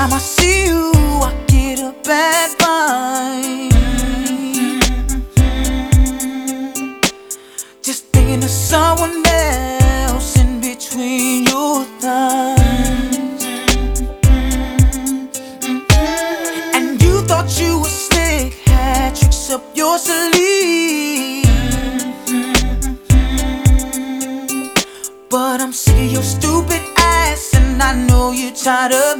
time I see you, I get a bad vibe. Just thinking of someone else in between your thighs. And you thought you were slick, had tricks up your sleeve. But I'm sick of your stupid ass, and I know you're tired of